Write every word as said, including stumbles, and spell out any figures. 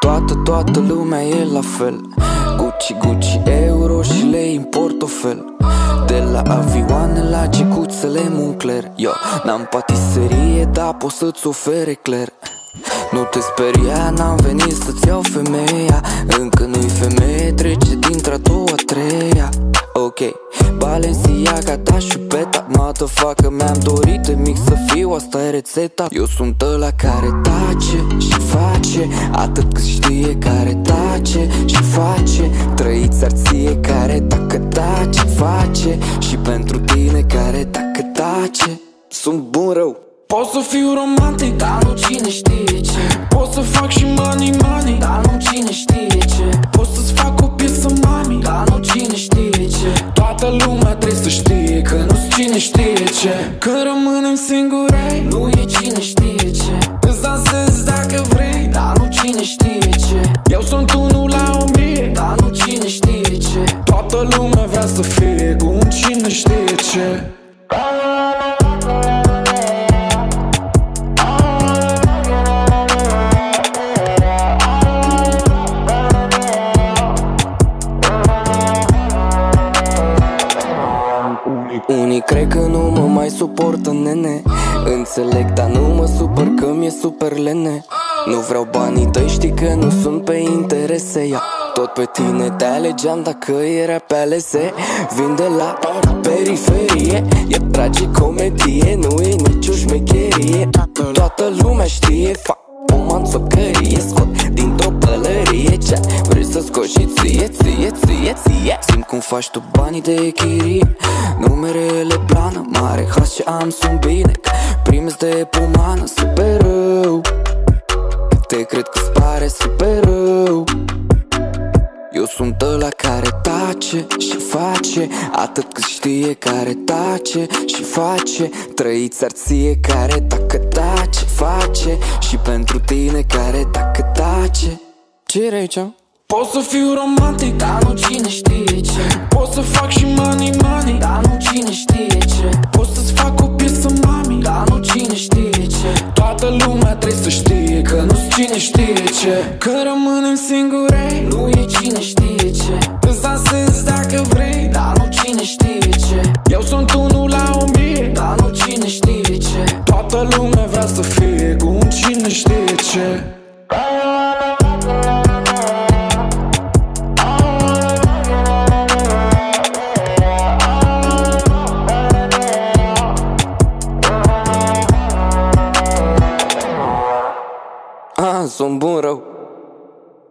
toată, toată lumea e la fel. Gucci, Gucci, euro și lei în portofel. De la avioane la gecuțele Moncler. Yo, n-am patiserie, dar pot să-ți ofer ecler. Nu te speria, n-am venit să-ți iau femeia. Încă nu-i femeie, trece dintre-a doua, treia. Ok, Balenciaga, da și peta. Motherfucker, mi-am dorit de mic să fiu, asta e rețeta. Eu sunt ăla care tace și face, atât cât știe care tace și face. Trăiți arție care dacă tace, face. Și pentru tine care dacă tace. Sunt bun rău. Pot să fiu romantic, dar nu cine știe ce. Pot să fac și money, money, dar nu cine știe ce. Pot să-ți fac o piesă, mami, dar nu cine știe ce. Toată lumea trebuie să știe că nu-s cine știe ce. Când rămânem singuri, nu e cine știe ce. Îți dansezi dacă vrei, dar nu cine știe ce. Eu sunt unul la o mie, dar nu cine știe ce. Toată lumea vrea să fie cu un cine știe ce. Unii cred că nu mă mai suportă, nene. Înțeleg, dar nu mă supăr că mi-e super lene. Nu vreau banii tăi, știi că nu sunt pe interese. Ia, tot pe tine te alegeam dacă era pe alese. Vin de la periferie, e tragicomedie, nu e nicio șmecherie. Toată lumea știe, fac o manțocărie, scot dintr-o pălărie ce vrei să scoți și ție, ție, ție, ție. Simt cum faci tu banii de chirie. Numerele plană, mare has ce am sunt bine. Primes de pomană, super rău. Te cred că-ți pare super rău. Eu sunt ăla care tace și face, atât cât știe care tace și face. Trăiți arție care dacă tace, face. Și pentru tine care dacă tace. Ce era aici? Pot să fiu romantic, dar nu cine știe ce. Pot să fac și money, money, dar nu cine știe ce. Pot să-ți fac o piesă, mami, dar nu cine știe ce. Toată lumea trebuie să știe că nu-s cine știe ce. Când rămânem singuri, nu e cine știe ce. Îți dansezi dacă vrei, dar nu cine știe ce. Eu sunt unul la o mie, dar nu cine știe ce. Toată lumea vrea să fie cu un cine știe ce. Ah, sunt bun rău.